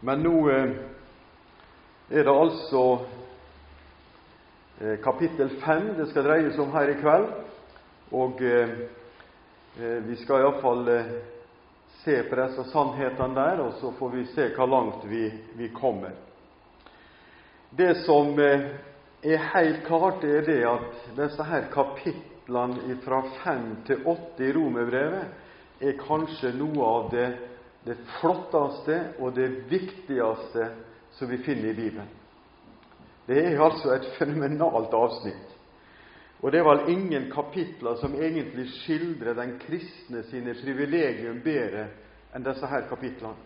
Men nå er det altså kapittel 5 det skal dreies om her i kveld, og vi skal i hvert fall se på disse sannhetene der, og så får vi se hvor langt vi kommer. Det som er helt klart, er det at disse her kapitlene fra 5 til 8 i Romerbrevet er kanskje noe av det flotteste og det viktigste som vi finner i Bibelen. Det er altså et fenomenalt avsnitt. Og det er vel ingen kapitler som egentlig skildrer den kristne sine privilegium bedre enn disse her kapitlene.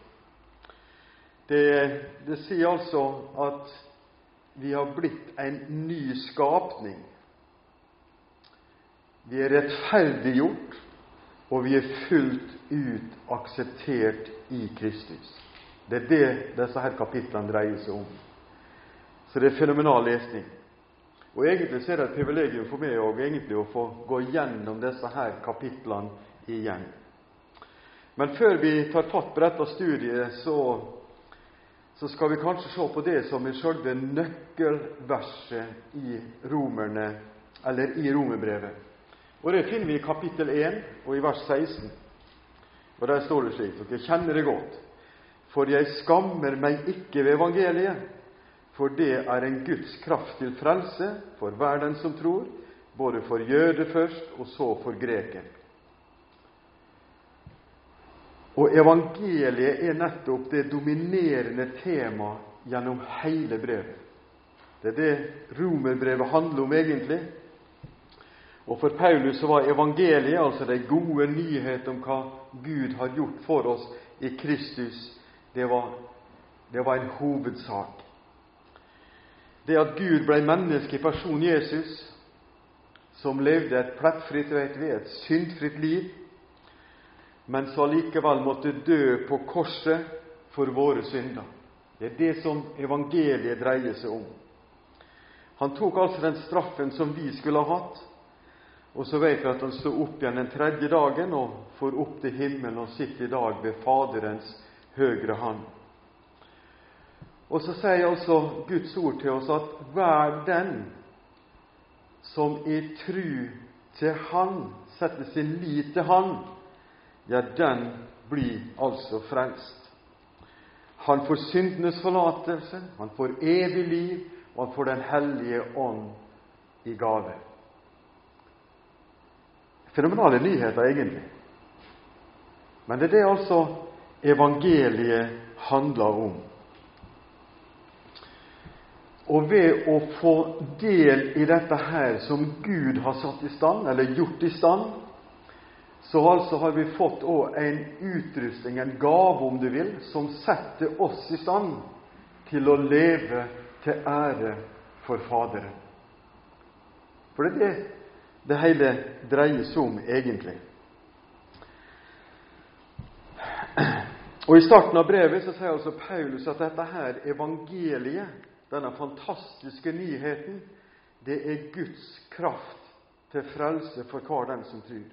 Det sier altså at vi har blitt en ny skapning. Vi er rettferdiggjort, og vi er fullt ut akseptert i Kristus. Det er det disse her kapitlene dreier seg om. Så det er fenomenal lesning. Og egentlig så er det et privilegium for meg også, egentlig å få gå gjennom disse her kapitlene igjen. Men før vi tar fatt på dette studiet, så skal vi kanskje se på det som er selve nøkkelverset i Romerne, eller i Romerbrevet. Og det finner vi i kapittel 1 og i vers 16. Og der står det slik, dere kjenner det godt. For jeg skammer meg ikke ved evangeliet, for det er en Guds kraft til frelse for hver den som tror, både for jøde først og så for greker. Og evangeliet er nettopp det dominerende tema gjennom hele brevet. Det er det Romerbrevet handler om egentlig. Og for Paulus så var evangeliet, altså de gode nyheter om hva Gud har gjort for oss i Kristus, det var en hovedsak. Det at Gud ble menneske i person Jesus, som levde et plettfritt, et syndfritt liv, men så likevel måtte dø på korset for våre synder. Det er det som evangeliet dreier seg om. Han tok altså den straffen som vi skulle ha hatt, og så vet vi at han stod opp igjen den 3. dagen og får opp til himmelen og sitter i dag ved Faderens høyre hånd. Og så sier altså Guds ord til oss at hver den som i tru til Han, setter sin lit til Han, ja, den blir altså frelst. Han får syndenes forlatelse, han får evig liv, og han får den hellige ånd i gave. Fenomenale nyheter egentlig. Men det er det altså evangeliet handler om. Og ved å få del i dette her som Gud har satt i stand, eller gjort i stand, så altså har vi fått også en utrustning, en gave om du vil, som setter oss i stand til å leve til ære for Faderen. For det er det det hele dreier seg om egentlig. Og i starten av brevet så sier altså Paulus at dette her evangeliet, denne fantastiske nyheten, det er Guds kraft til frelse for hver den som tror.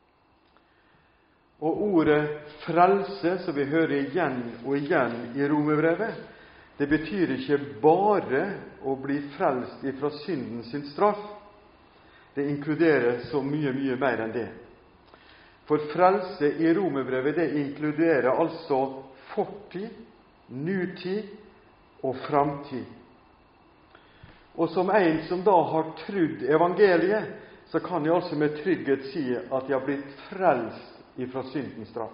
Og ordet frelse, som vi hører igjen og igjen i Romerbrevet, det betyr ikke bare å bli frelst ifra synden sin straff. Det inkluderer så mye, mye mer enn det. For frelse i Romerbrevet, det inkluderer altså fortid, nutid og framtid. Og som en som da har trudd evangeliet, så kan jeg altså med trygghet si at jeg har blitt frelst ifra syndens straff.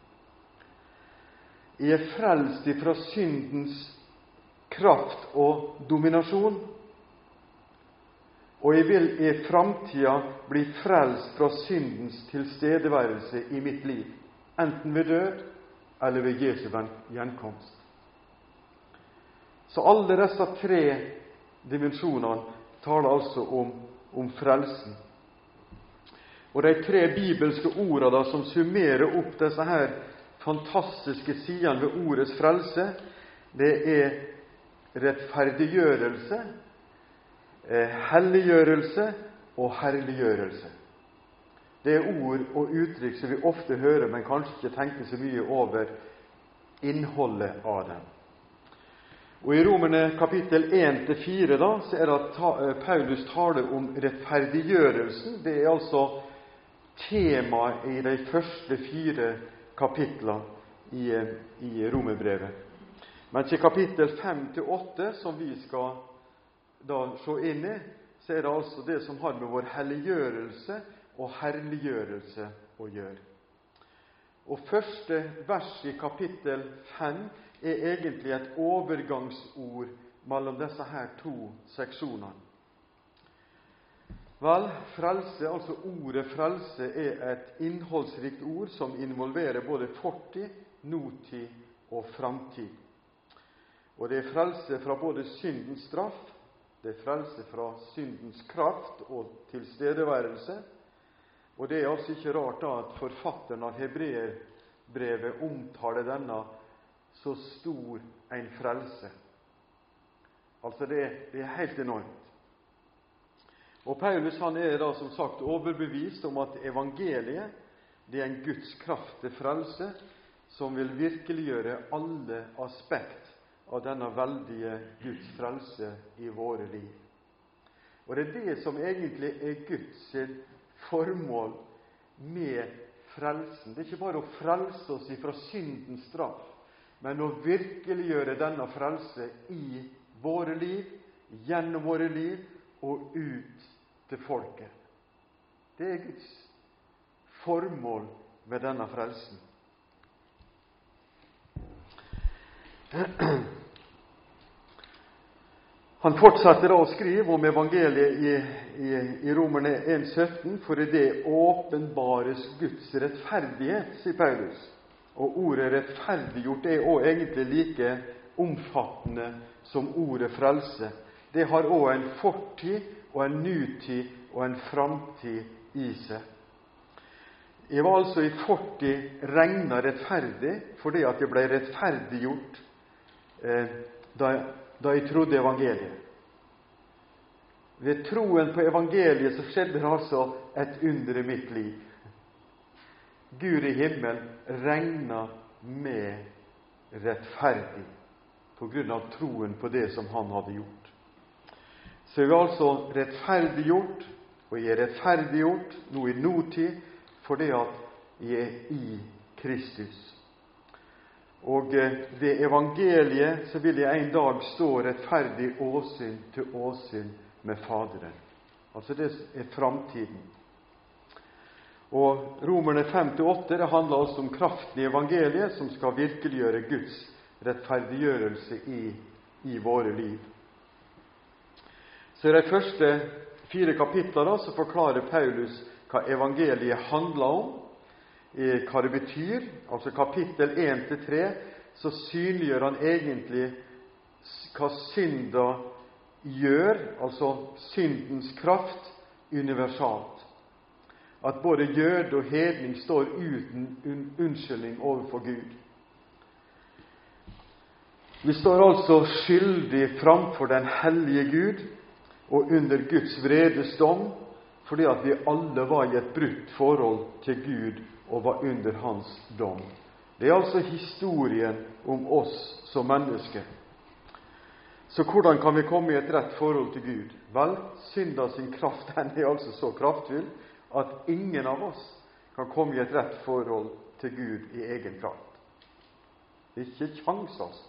Jeg er frelst ifra syndens kraft og dominasjon, og jeg vil i framtida bli frelst fra syndens tilstedeværelse i mitt liv, enten ved død eller ved Jesu gjenkomst. Så alle disse 3 dimensjonene taler altså om frelsen. Og de 3 bibelske ordene som summerer opp disse her fantastiske sidene ved ordets frelse, det er rettferdiggjørelse, helliggjørelse og herliggjørelse. Det er ord og uttrykk som vi ofte hører, men kanskje ikke tenker så mye over innholdet av dem. Og i Romerne kapittel 1-4 da, så er det at Paulus taler om rettferdiggjørelsen. Det er altså temaet i de første 4 kapitler i Romerbrevet. Mens i kapittel 5-8, som vi skal da se inn i, så er det altså det som har med vår helliggjørelse og herliggjørelse å gjøre. Og første vers i kapittel 5 er egentlig et overgangsord mellom disse her 2 seksjonene. Vel, frelse, altså ordet frelse, er et innholdsrikt ord som involverer både fortid, nåtid og framtid. Og det er frelse fra både syndens straff, det er frelse fra syndens kraft og tilstedeværelse, og det er altså ikke rart da at forfatteren av Hebreerbrevet omtaler denne så stor en frelse. Altså det er helt enormt. Og Paulus han er da som sagt overbevist om at evangeliet det er en Guds kraft til frelse som vil virkeliggjøre alle aspekt av denne veldige Guds frelse i våre liv. Og det er det som egentlig er Guds formål med frelsen. Det er ikke bare å frelse oss fra syndens straff, men å virkeliggjøre denne frelse i våre liv, gjennom våre liv og ut til folket. Det er Guds formål med denne frelsen. Han fortsetter da å skrive om evangeliet i Romerne 1,17, for i det åpenbares Guds rettferdighet, sier Paulus. Og ordet rettferdiggjort er også egentlig like omfattende som ordet frelse. Det har også en fortid og en nutid og en framtid i seg. Jeg var altså i fortid regnet rettferdig fordi at jeg ble rettferdiggjort da jeg trodde evangeliet. Ved troen på evangeliet så skjedde det altså et under i mitt liv. Gud i himmelen regnet med rettferdig på grunn av troen på det som han hadde gjort. Så jeg er altså rettferdiggjort, og jeg er rettferdiggjort nå i nåtid fordi at jeg er i Kristus. Og ved evangeliet så vil jeg en dag stå rettferdig åsyn til åsyn med Faderen. Altså det er framtiden. Og Romerne 5-8, det handler altså om kraften i evangeliet som skal virkeliggjøre Guds rettferdiggjørelse i våre liv. Så i de første 4 kapitler da, så forklarer Paulus hva evangeliet handler om, hva det betyr. Altså kapittel 1-3 så synliggjør han egentlig hva synda gjør, altså syndens kraft universalt. At både jøde og hedning står uten unnskyldning overfor Gud. Vi står altså skyldig framfor den hellige Gud og under Guds vredes dom, fordi at vi alle var i et brutt forhold til Gud og var under hans dom. Det er altså historien om oss som mennesker. Så hvordan kan vi komme i et rett forhold til Gud? Vel, synda sin kraft, den er altså så kraftfull at ingen av oss kan komme i et rett forhold til Gud i egen kraft. Ikke kjangs, altså.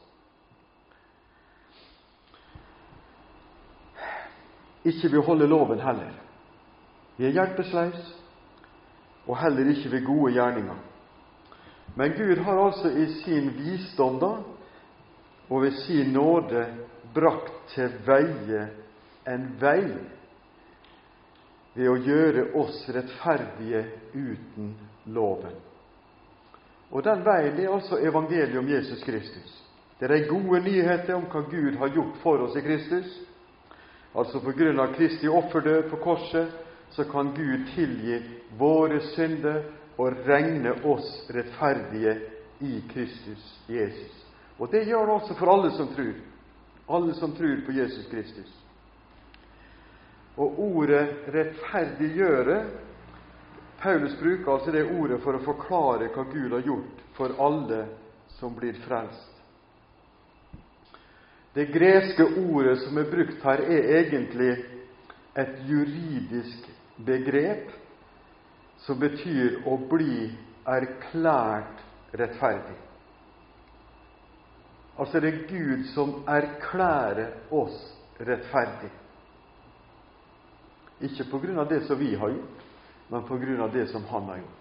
Ikke ved å holde loven heller. Vi er hjelpeløse, og heller ikke ved gode gjerninger. Men Gud har altså i sin visdom da, og ved sin nåde brakt til veie en vei ved å gjøre oss rettferdige uten loven. Og den veien er altså evangeliet om Jesus Kristus. Det er de gode nyheter om hva Gud har gjort for oss i Kristus. Altså på grunn av Kristi offerdød på korset, så kan Gud tilgi våre synder og regne oss rettferdige i Kristus Jesus. Og det gjør det også for alle som tror på Jesus Kristus. Og ordet rettferdiggjøre, Paulus bruker altså det ordet for å forklare hva Gud har gjort for alle som blir frelst. Det greske ordet som brukt her, egentlig et juridisk begrep som betyr å bli erklært rettferdig. Altså det er Gud som erklærer oss rettferdig. Ikke på grunn av det som vi har gjort, men på grunn av det som han har gjort.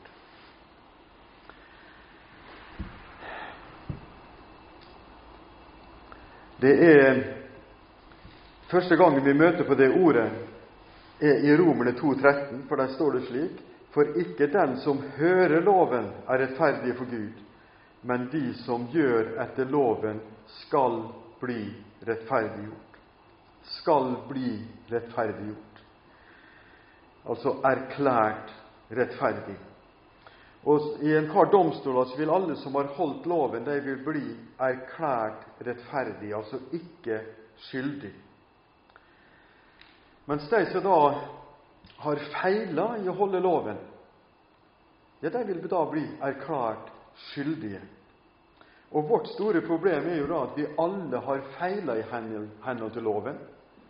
Det er første gangen vi møter på det ordet er i Romerne 2,13, for der står det slik: for ikke den som hører loven er rettferdig for Gud, men de som gjør etter loven skal bli rettferdiggjort. Skal bli rettferdiggjort. Altså erklært rettferdig. Og i en par domstoler så vil alle som har holdt loven, de vil bli erklært rettferdig, altså ikke skyldig. Mens de som da har feilet i å holde loven, ja, de vil da bli erklært skyldige. Og vårt store problem er jo da at vi alle har feilet i henhold til loven.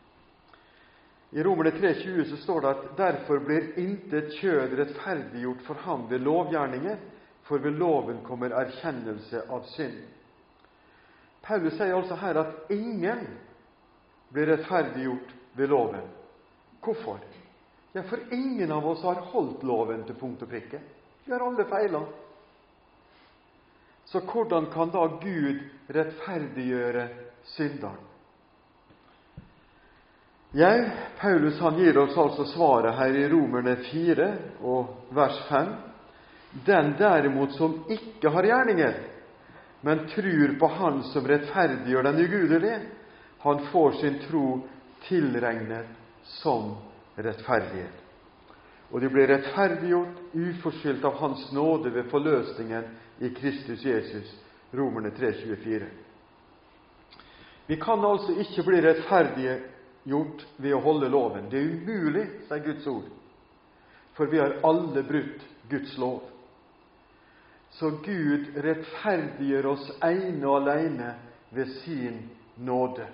I Romerne 3,20 så står det at derfor blir intet kjød rettferdiggjort for ham ved lovgjerninger, for ved loven kommer erkjennelse av synd. Paulus sier altså her at ingen blir rettferdiggjort ved loven. Hvorfor? Ja, for ingen av oss har holdt loven til punkt og prikke. Vi har alle feilet. Så hvordan kan da Gud rettferdiggjøre synderen? Ja, Paulus han gir oss altså svaret her i Romerne 4 og vers 5. Den derimot som ikke har gjerninger, men tror på han som rettferdiggjør den ugudelige, han får sin tro tilregnet som rettferdighet. Og de blir rettferdiggjort uforskyldt av hans nåde ved forløsningen i Kristus Jesus. Romerne 3,24. Vi kan altså ikke bli rettferdige gjort ved å holde loven. Det er umulig, sier Guds ord, for vi har alle brutt Guds lov. Så Gud rettferdiggjør oss ene og alene ved sin nåde.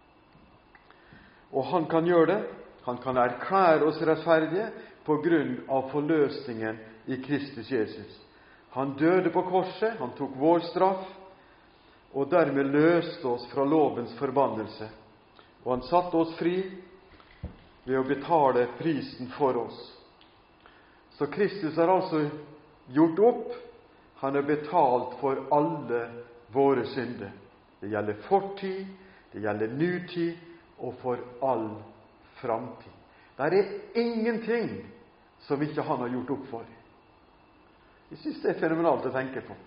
Og han kan gjøre det. Han kan erklære oss rettferdige på grunn av forløsningen i Kristus Jesus. Han døde på korset, han tok vår straff, og dermed løste oss fra lovens forbannelse. Og han satte oss fri ved å betale prisen for oss. Så Kristus har altså gjort opp. Han har betalt for alle våre synder. Det gjelder fortid, det gjelder nutid og for all framtid. Det er ingenting som ikke han har gjort opp for. Jeg synes det er fenomenalt å tenke på.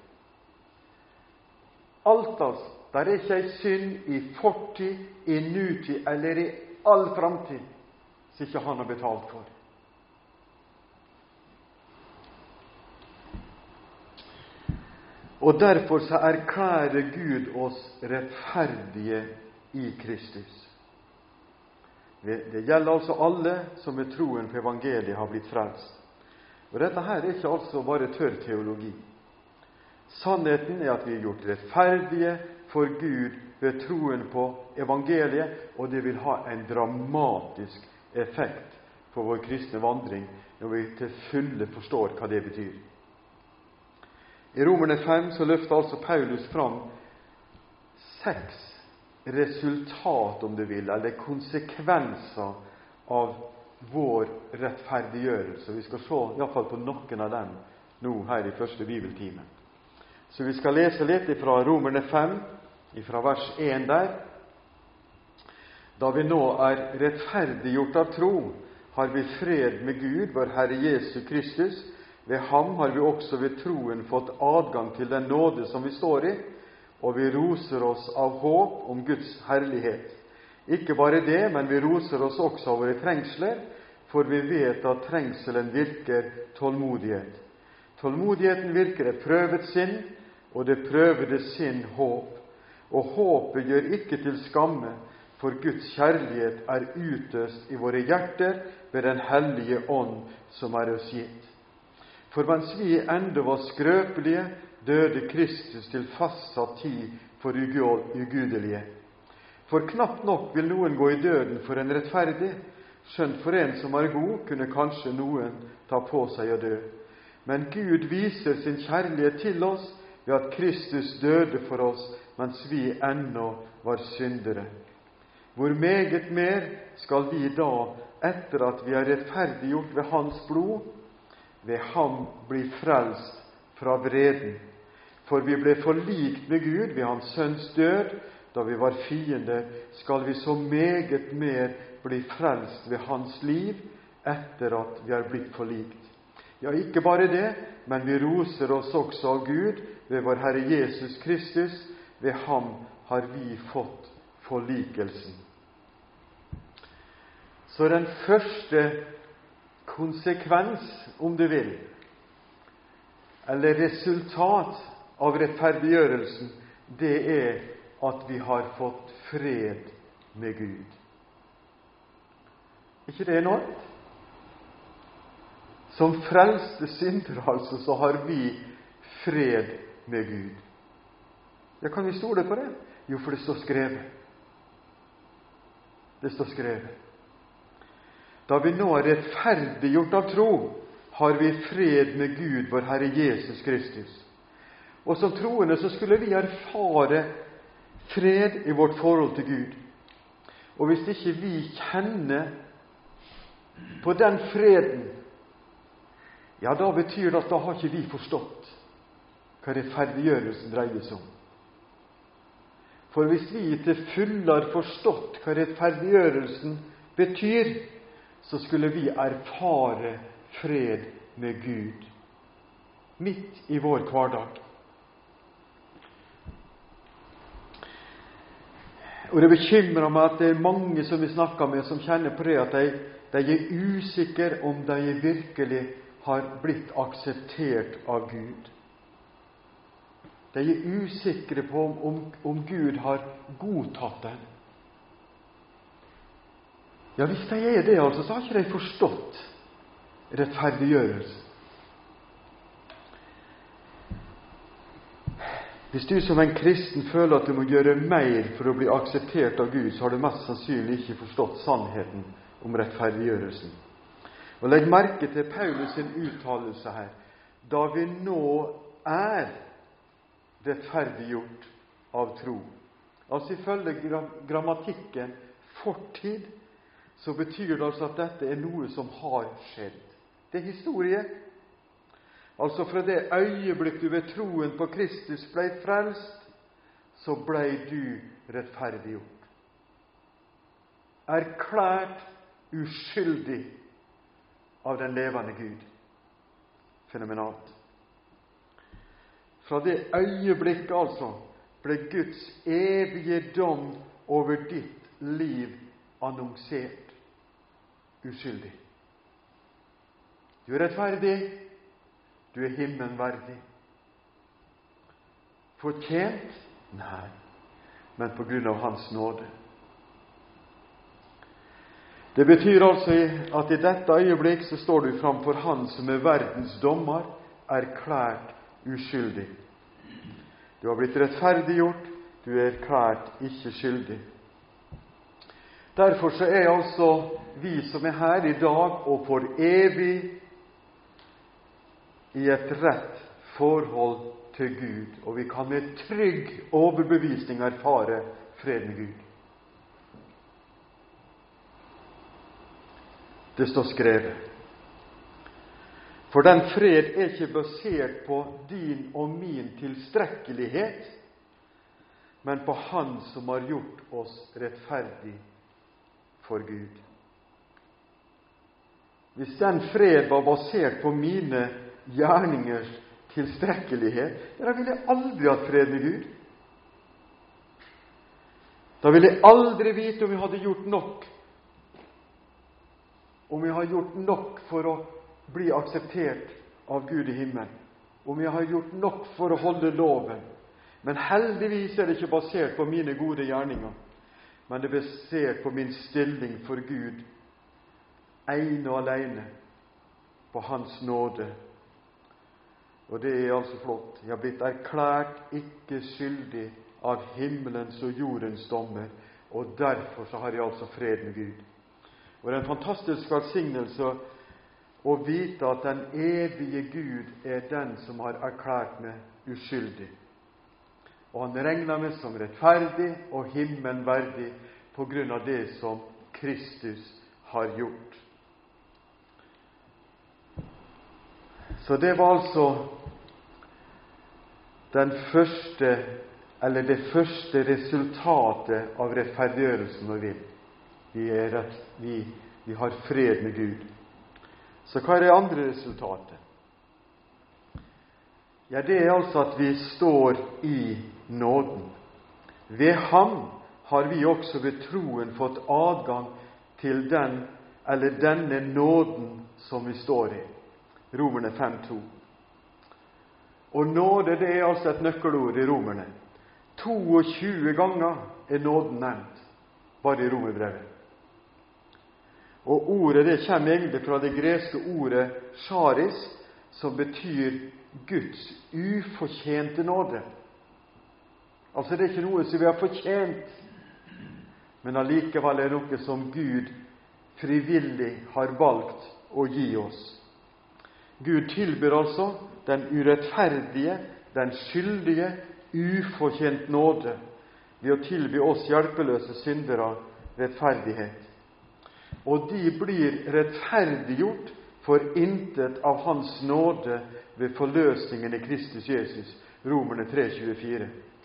Alt altså. Der er ikke en synd i fortid, i nutid eller i all framtid som ikke han har betalt for. Og derfor så erklærer Gud oss rettferdige i Kristus. Det gjelder altså alle som med troen på evangeliet har blitt frelst. Og dette her er ikke altså bare tørr teologi. Sannheten er at vi er gjort rettferdige for Gud ved troen på evangeliet, og det vil ha en dramatisk effekt på vår kristne vandring når vi til fulle forstår hva det betyr. I Romerne 5 så løfter altså Paulus fram 6 resultat, om du vil, eller konsekvenser av vår rettferdiggjørelse. Vi skal se i hvert fall på noen av dem nå her i første bibeltime. Så vi skal lese litt fra Romerne 5, fra vers 1 der. Da vi nå er rettferdiggjort av tro, har vi fred med Gud, vår Herre Jesus Kristus. Ved ham har vi også ved troen fått adgang til den nåde som vi står i, og vi roser oss av håp om Guds herlighet. Ikke bare det, men vi roser oss også av våre trengsler, for vi vet at trengselen virker tålmodighet. Tålmodigheten virker et prøvet sinn, og det prøvede sinn håp. Og håpet gjør ikke til skamme, for Guds kjærlighet er utøst i våre hjerter ved den hellige ånd som er oss gitt. For mens vi enda var skrøpelige, døde Kristus til fastsatt tid for ugudelige. For knapt nok vil noen gå i døden for en rettferdig, skjønt for en som er god, kunne kanskje noen ta på seg å dø. Men Gud viser sin kjærlighet til oss ved at Kristus døde for oss mens vi ennå var syndere. Hvor meget mer skal vi da, etter at vi er rettferdiggjort ved Hans blod, ved ham bli frelst fra vreden? For vi ble forlikt med Gud ved Hans Sønns død, da vi var fiender, skal vi så meget mer bli frelst ved Hans liv, etter at vi er blitt forlikt. Ja, ikke bare det, men vi roser oss også av Gud ved vår Herre Jesus Kristus. Ved ham har vi fått forlikelsen. Så den første konsekvens, om du vil, eller resultat av rettferdiggjørelsen, det er at vi har fått fred med Gud. Ikke det enormt? Som frelste syndere, altså, så har vi fred med Gud. Ja, kan vi stole på det? Jo, for det står skrevet. Det står skrevet. Da vi nå er rettferdiggjort av tro, har vi fred med Gud, vår Herre Jesus Kristus. Og som troende så skulle vi erfare fred i vårt forhold til Gud. Og hvis ikke vi kjenner på den freden, ja, da betyr det at da har ikke vi forstått hva rettferdiggjørelsen dreier seg om. For hvis vi til fulle har forstått hva rettferdiggjørelsen betyr, så skulle vi erfare fred med Gud midt i vår hverdag. Og det bekymrer meg at det er mange som vi snakker med, som kjenner på det at de er usikre om de virkelig har blitt akseptert av Gud. De er usikre på om Gud har godtatt dem. Ja, hvis de er det, altså, så har ikke de forstått rettferdiggjørelse. Hvis du som en kristen føler at du må gjøre mer for å bli akseptert av Gud, så har du mest sannsynlig ikke forstått sannheten om rettferdiggjørelsen. Og legg merke til Paulus sin uttalelse her. Da vi nå er rettferdiggjort av tro. Altså ifølge grammatikken fortid, så betyr det altså at dette er noe som har skjedd. Det er historie. Altså fra det øyeblikk du ved troen på Kristus ble frelst, så ble du rettferdiggjort. Erklært uskyldig av den levende Gud. Fenomenalt. Fra det øyeblikket altså ble Guds evige dom over ditt liv annonsert. Uskyldig. Du er rettferdig. Du er himmelen verdig. Fortjent? Nei, men på grunn av Hans nåde. Det betyr altså at i dette øyeblikk så står du framfor Han som er verdens dommer, erklært uskyldig. Du har blitt rettferdiggjort, du er erklært ikke skyldig. Derfor så er altså vi som er her i dag og for evig i et rett forhold til Gud, og vi kan med trygg overbevisning erfare fred med Gud. Det står skrevet. For den fred er ikke basert på din og min tilstrekkelighet, men på Han som har gjort oss rettferdig for Gud. Hvis den fred var basert på mine gjerningers tilstrekkelighet, da ville jeg aldri hatt fred med Gud. Da ville jeg aldri vite om jeg hadde gjort nok. Om jeg har gjort nok for å bli akseptert av Gud i himmelen. Om jeg har gjort nok for å holde loven. Men heldigvis er det ikke basert på mine gode gjerninger, men det er basert på min stilling for Gud, ene og alene, på Hans nåde. Og det er altså flott. Jeg har blitt erklært ikke skyldig av himmelens og jordens dommer, og derfor så har jeg altså fred med Gud. Og det er en fantastisk velsignelse å vite at den evige Gud er den som har erklært meg uskyldig. Og han regner meg som rettferdig og himmelen verdig på grunn av det som Kristus har gjort. Så det var altså det første resultatet av rettferdiggjørelsen når vi har fred med Gud. Så hva er det andre resultatet? Ja, det er altså at vi står i nåden. Ved ham har vi også ved troen fått adgang til denne nåden som vi står i. Romerne 5:2. Og nåde, det er altså et nøkkelord i Romerne. 22 ganger er nåden nevnt, bare i Romerbrevet. Og ordet det kommer egentlig fra det greske ordet charis, som betyr Guds ufortjente nåde. Altså det er ikke noe som vi har fortjent, men allikevel er det noe som Gud frivillig har valgt å gi oss. Gud tilbyr altså den urettferdige, den skyldige, ufortjent nåde ved å tilby oss hjelpeløse syndere rettferdighet. Og de blir rettferdiggjort for intet av Hans nåde ved forløsningen i Kristus Jesus. Romerne 3:24.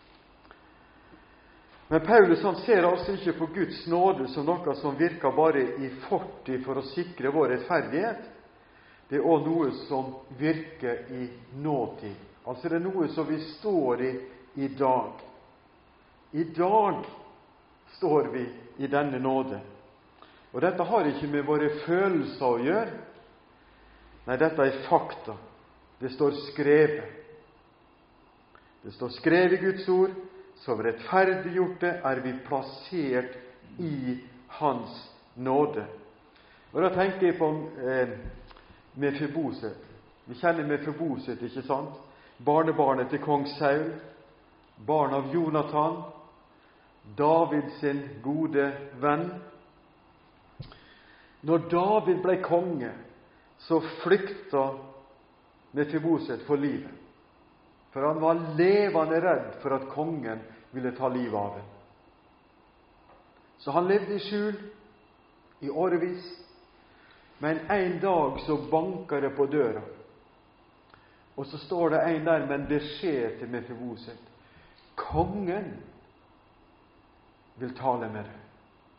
Men Paulus han ser altså ikke på Guds nåde som noe som virker bare i fortid for å sikre vår rettferdighet. Det er også noe som virker i nåtid. Altså det er noe som vi står i dag. I dag står vi i denne nåde. Og dette har ikke med våre følelser å gjøre. Nei, dette er fakta. Det står skrevet. Det står skrevet i Guds ord. Som rettferdiggjorte er vi plassert i Hans nåde. Og da tenker jeg på Mefiboset. Vi kjenner Mefiboset, ikke sant? Barnebarnet til kong Saul, barn av Jonathan, David sin gode venn. Når David ble konge, så flykta Mefiboset for livet. For han var levende redd for at kongen ville ta livet av ham. Så han levde i skjul i årevis. Men en dag så banker det på døra. Og så står det en der med en beskjed til Mefiboset. Kongen vil tale med deg.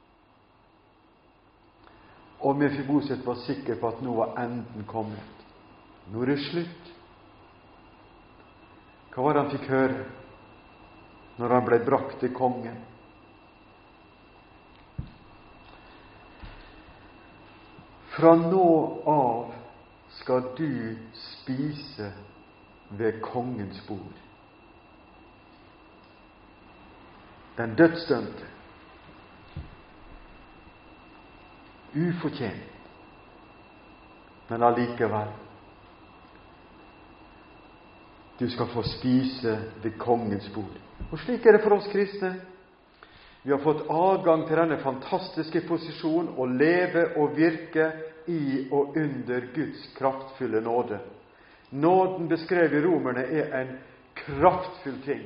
Og Mefiboset var sikker på at nå var enden kommet. Nå er det slutt. Hva var det han fikk høre når han ble brakt til kongen? Fra nå av skal du spise ved kongens bord. Den dødsdømte. Ufortjent. Men allikevel. Du skal få spise ved kongens bord. Og slik er det for oss kristne. Vi har fått adgang til denne fantastiske posisjon å leve og virke i og under Guds kraftfulle nåde. Nåden beskrevet i Romerne er en kraftfull ting.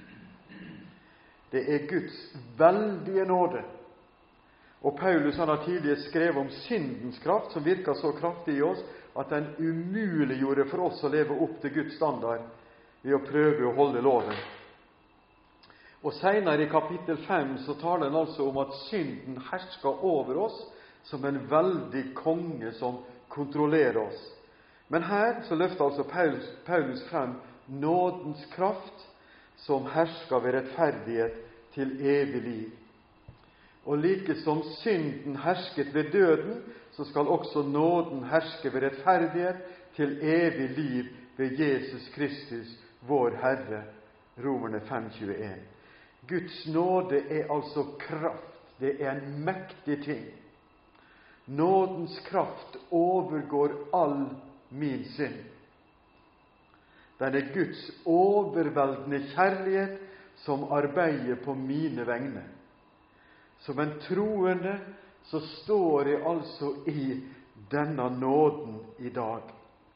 Det er Guds veldige nåde. Og Paulus han har tidligere skrevet om syndens kraft, som virker så kraftig i oss, at den umuliggjorde for oss å leve opp til Guds standard ved å prøve å holde loven. Og senere i kapittel 5 så taler han altså om at synden hersker over oss som en veldig konge som kontrollerer oss. Men her så løfter altså Paulus frem nådens kraft som hersker ved rettferdighet til evig liv. Og like som synden hersket ved døden, så skal også nåden herske ved rettferdighet til evig liv ved Jesus Kristus, vår Herre. Romerne 5:21. Guds nåde er altså kraft. Det er en mektig ting. Nådens kraft overgår all min synd. Den er Guds overveldende kjærlighet som arbeider på mine vegne. som en troende, så står jeg altså i denne nåden i dag.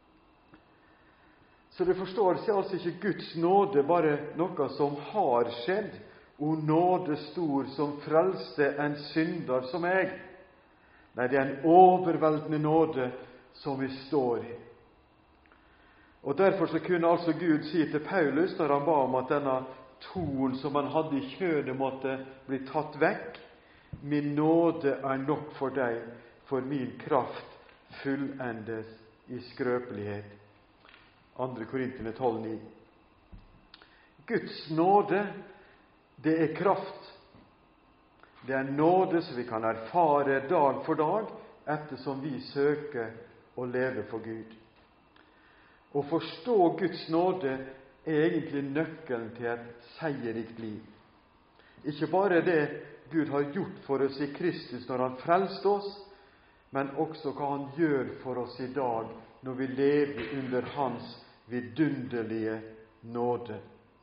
Så det forstår seg altså ikke Guds nåde bare noe som har skjedd, o nåde stor som frelste en synder som jeg. Nei, det er en overveldende nåde som vi står i. Og derfor så kunne altså Gud si til Paulus, når han ba om at denne troen som han hadde i kjødet måtte bli tatt vekk: min nåde er nok for deg, for min kraft fullendes i skrøpelighet. 2. Korinterne 12,9. Guds nåde, det er kraft. Det er nåde som vi kan erfare dag for dag, ettersom vi søker å leve for Gud. Å forstå Guds nåde er egentlig nøkkelen til et seierrikt liv. Ikke bare det Gud har gjort for oss i Kristus når han frelste oss, men også hva han gjør for oss i dag når vi lever under hans vidunderlige nåde.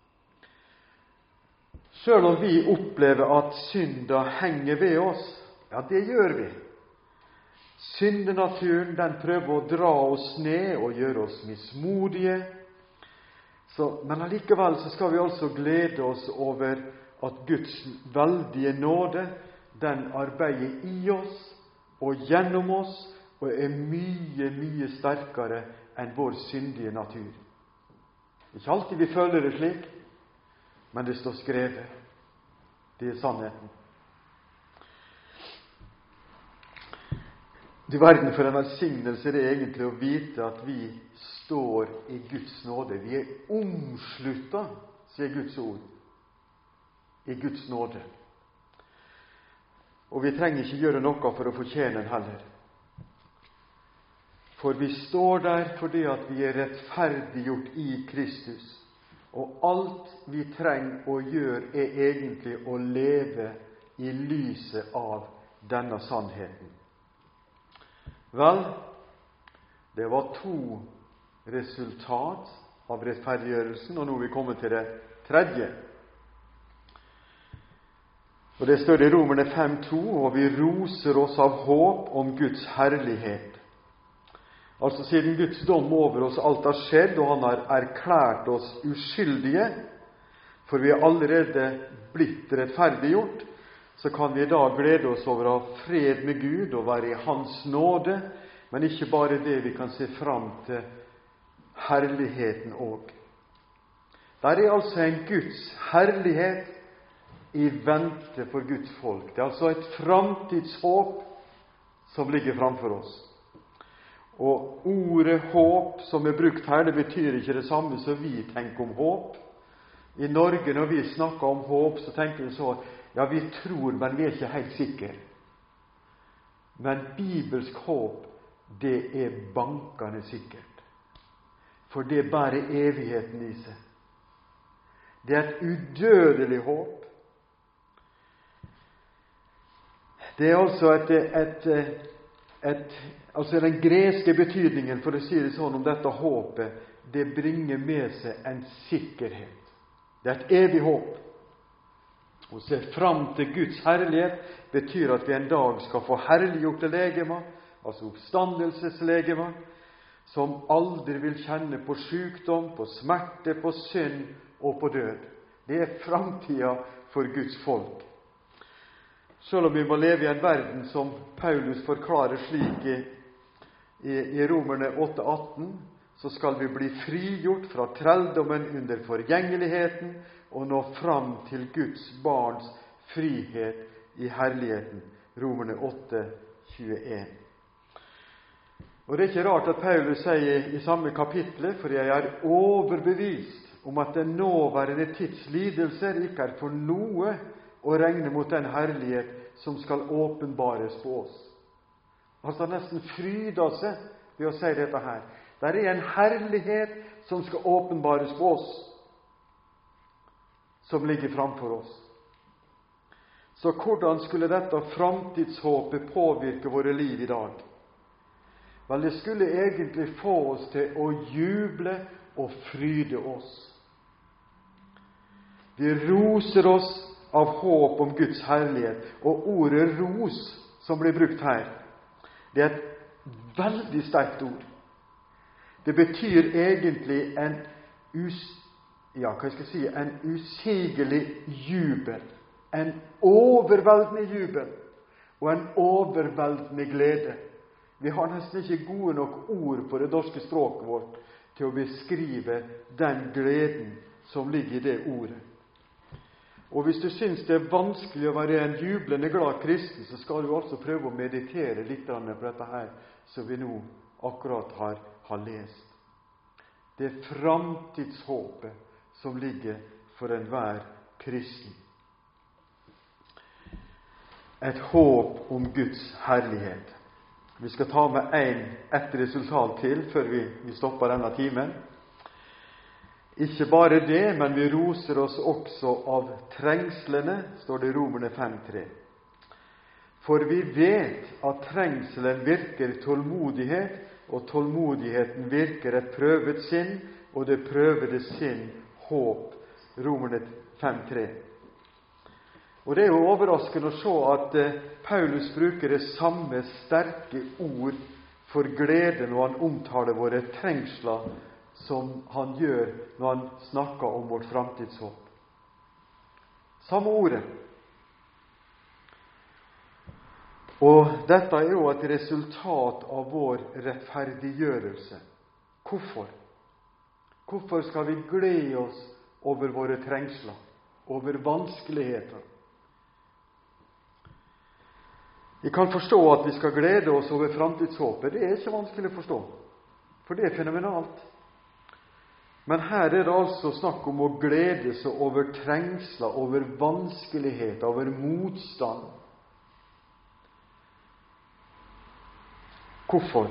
Selv om vi opplever at synda henger ved oss, ja, det gjør vi. Syndenaturen, den prøver å dra oss ned og gjøre oss mismodige. Men allikevel så skal vi altså glede oss over at Guds veldige nåde, den arbeider i oss og gjennom oss, og er mye, mye sterkere enn vår syndige natur. Ikke alltid vi føler det slik, men det står skrevet. Det er sannheten. Du verden for en velsignelse det er egentlig å vite at vi står i Guds nåde. Vi er omsluttet, sier Guds ord, i Guds nåde. Og vi trenger ikke gjøre noe for å fortjene den heller. For vi står der fordi at vi er rettferdiggjort i Kristus, og alt vi trenger å gjøre er egentlig å leve i lyset av denne sannheten. Vel, det var 2 resultat av rettferdiggjørelsen, og nå er vi kommet til det 3. Og det står i Romerne 5,2, og vi roser oss av håp om Guds herlighet. Altså siden Guds dom over oss alt har skjedd, og han har erklært oss uskyldige, for vi er allerede blitt rettferdiggjort, så kan vi da glede oss over å ha fred med Gud og være i hans nåde, men ikke bare det, vi kan se fram til herligheten også. Der er altså en Guds herlighet i vente for Guds folk. Det er altså et framtidshåp som ligger framfor oss. Og ordet håp som er brukt her, det betyr ikke det samme som vi tenker om håp. I Norge, når vi snakker om håp, så tenker vi så: ja, vi tror, men vi er ikke helt sikre. Men bibelsk håp, det er bankende sikkert. For det bærer evigheten i seg. Det er et udødelig håp. Det er altså den greske betydningen, for å si det sånn, om dette håpet, det bringer med seg en sikkerhet. Det er et evig håp. Å se fram til Guds herlighet betyr at vi en dag skal få herliggjorte legemer, altså oppstandelseslegemer, som aldri vil kjenne på sykdom, på smerte, på synd og på død. Det er framtida for Guds folk. Selv om vi må leve i en verden som Paulus forklarer slik i Romerne 8,18, så skal vi bli frigjort fra trelldommen under forgjengeligheten og nå fram til Guds barns frihet i herligheten. Romerne 8,21. Og det er ikke rart at Paulus sier i samme kapittel: for jeg er overbevist om at den nåværende tids lidelser ikke er for noe å regne mot den herlighet som skal åpenbares på oss. Altså nesten fryder seg ved å si dette her. Der er en herlighet som skal åpenbares på oss, som ligger framfor oss. Så hvordan skulle dette framtidshåpet påvirke våre liv i dag? Vel, det skulle egentlig få oss til å juble og fryde oss. Vi roser oss av håp om Guds herlighet. Og ordet ros, som blir brukt her, det er et veldig sterkt ord. Det betyr egentlig en usigelig jubel, en overveldende jubel og en overveldende glede. Vi har nesten ikke gode nok ord på det norske språket vårt til å beskrive den gleden som ligger i det ordet. Og hvis du synes det er vanskelig å være en jublende glad kristen, så skal du altså prøve å meditere litt på dette her, som vi nå akkurat har lest. Det er framtidshåpet som ligger for enhver kristen. Et håp om Guds herlighet. Vi skal ta med ett resultat til før vi stopper denne timen. Ikke bare det, men vi roser oss også av trengslene, står det i Romerne 5:3. For vi vet at trengselen virker tålmodighet, og tålmodigheten virker et prøvet sinn, og det prøvede sinn håp. Romerne 5:3. Og det er jo overraskende å se at Paulus bruker det samme sterke ord for glede når han omtaler våre trengsler, som han gjør når han snakker om vårt framtidshåp. Samme ordet. Og dette er jo et resultat av vår rettferdiggjørelse. Hvorfor? Hvorfor skal vi glede oss over våre trengsler, over vanskeligheter? Vi kan forstå at vi skal glede oss over framtidshåpet. Det er ikke vanskelig å forstå, for det er fenomenalt. Men her er det altså snakk om å glede seg over trengsler, over vanskeligheter, over motstand. Hvorfor?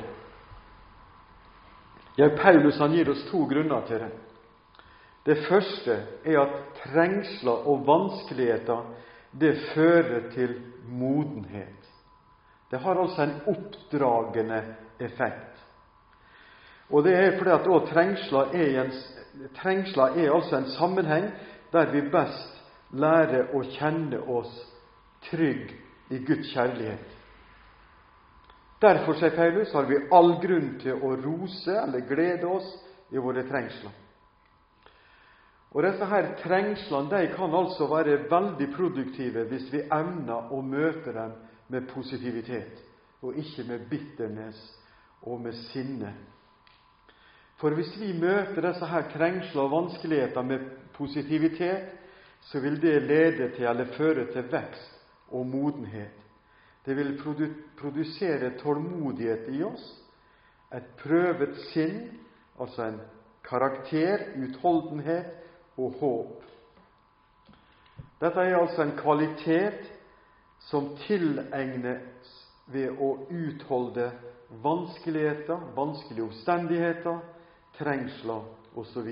Ja, Paulus han gir oss 2 grunner til det. Det første er at trengsler og vanskeligheter, det fører til modenhet. Det har altså en oppdragende effekt. Og det er fordi at trengsler er altså en sammenheng der vi best lærer å kjenne oss trygg i Guds kjærlighet. Derfor, sier Paulus, har vi all grunn til å rose eller glede oss i våre trengsler. Og disse her trengslene, de kan altså være veldig produktive hvis vi evner å møte dem med positivitet, og ikke med bitterness og med sinne. For hvis vi møter disse her trengsler og vanskeligheter med positivitet, så vil det lede til, eller føre til vekst og modenhet. Det vil produsere tålmodighet i oss, et prøvet sinn, altså en karakter, utholdenhet og håp. Dette er altså en kvalitet som tilegnes ved å utholde vanskeligheter, vanskelige omstendigheter, trengsler osv.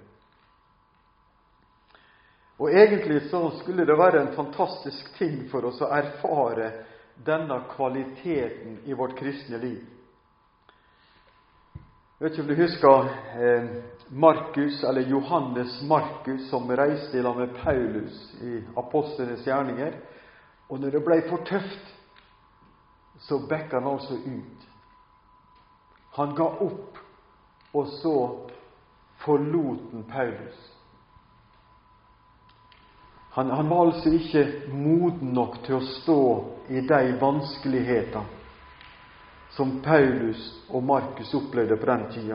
Og egentlig så skulle det være en fantastisk ting for oss å erfare denne kvaliteten i vårt kristne liv. Jeg vet ikke om du husker Markus, eller Johannes Markus, som reiste i lag med Paulus i Apostlenes gjerninger. Og når det ble for tøft, så bekket han altså ut. Han ga opp, og så forlot han Paulus. Han var altså ikke moden nok til å stå i de vanskeligheter som Paulus og Markus opplevde på den tida.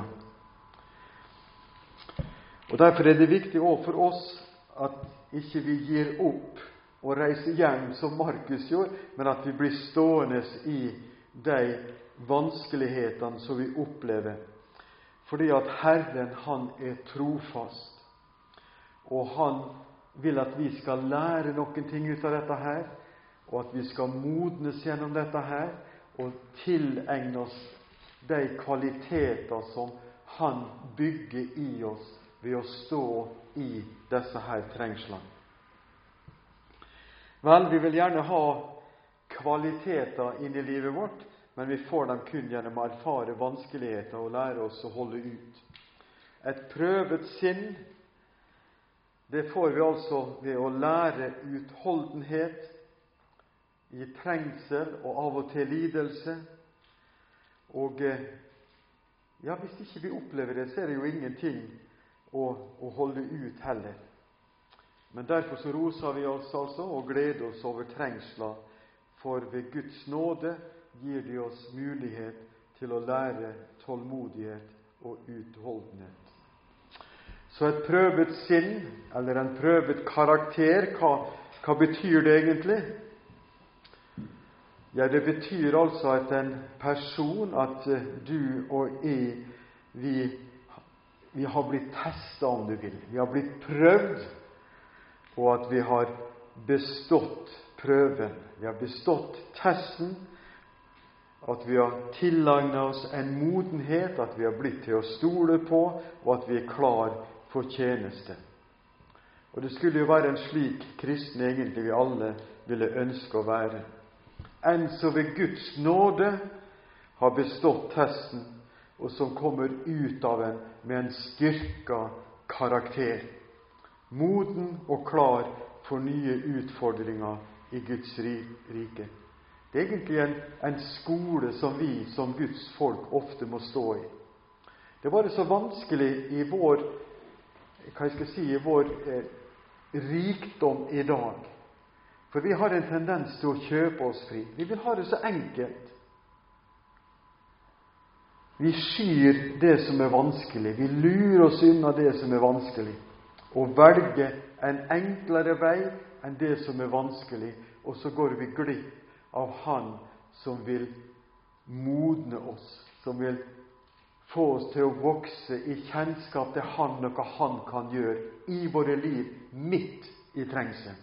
Og derfor er det viktig også for oss at ikke vi gir opp og reiser hjem som Markus gjorde, men at vi blir stående i de vanskelighetene som vi opplever. Fordi at Herren, han er trofast, og han vil at vi skal lære noen ting ut av dette her, og at vi skal modnes gjennom dette her, og tilegne oss de kvaliteter som han bygger i oss ved å stå i disse her trengslene. Vel, vi vil gjerne ha kvaliteter inn i livet vårt, men vi får dem kun gjennom å erfare vanskeligheter og lære oss å holde ut. Et prøvet sinn, det får vi altså ved å lære utholdenhet i trengsel og av og til lidelse. Og hvis ikke vi opplever det, så er det jo ingenting å holde ut heller. Men derfor så roser vi oss altså og gleder oss over trengsler, for ved Guds nåde gir de oss mulighet til å lære tålmodighet og utholdenhet. Så et prøvet sinn, eller en prøvet karakter, hva betyr det egentlig? Ja, det betyr altså at en person, at du og jeg, vi har blitt testet, om du vil. Vi har blitt prøvd, og at vi har bestått prøven. Vi har bestått testen, at vi har tilegnet oss en modenhet, at vi har blitt til å stole på, og at vi er klar for tjeneste. Og det skulle jo være en slik kristen egentlig vi alle ville ønske å være. En som ved Guds nåde har bestått testen, og som kommer ut av en med en styrket karakter. Moden og klar for nye utfordringer i Guds rike. Det er egentlig en skole som vi som Guds folk ofte må stå i. Det var det så vanskelig i vår rikdom i dag. For vi har en tendens til å kjøpe oss fri. Vi vil ha det så enkelt. Vi skyr det som er vanskelig. Vi lurer oss unna det som er vanskelig. Og velger en enklere vei enn det som er vanskelig. Og så går vi glipp av Han som vil modne oss, som vil få oss til å vokse i kjennskap til Han og hva Han kan gjøre i våre liv midt i trengselen.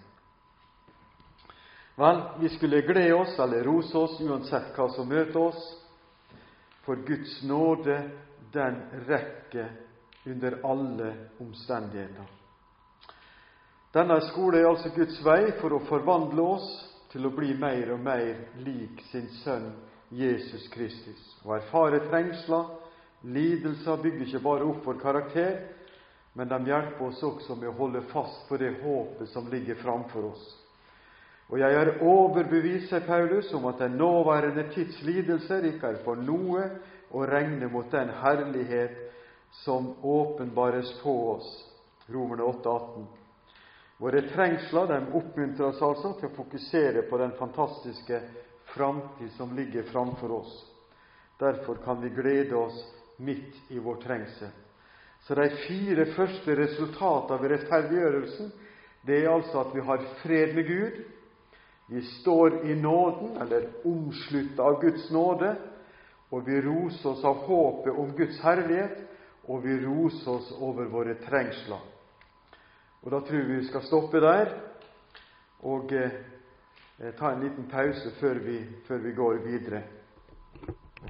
Vel, vi skulle glede oss eller rose oss uansett hva som møter oss, for Guds nåde, den rekker under alle omstendigheter. Denne skole er altså Guds vei for å forvandle oss til å bli mer og mer lik sin sønn Jesus Kristus. Å erfare trengsler, lidelser bygger ikke bare opp vår karakter, men de hjelper oss også med å holde fast på det håpet som ligger framfor oss. Og jeg er overbevist, sier Paulus, om at den nåværende tids lidelser ikke er for noe å regne mot den herlighet som åpenbares på oss. Romerne 8:18. Våre trengsler, de oppmuntrer oss altså til å fokusere på den fantastiske framtid som ligger framfor oss. Derfor kan vi glede oss midt i vår trengsel. Så de 4 første resultatene ved rettferdiggjørelsen, det er altså at vi har fred med Gud, vi står i nåden, eller omsluttet av Guds nåde, og vi roser oss av håpet om Guds herlighet, og vi roser oss over våre trengsler. Og da tror vi skal stoppe der, og ta en liten pause før vi går videre.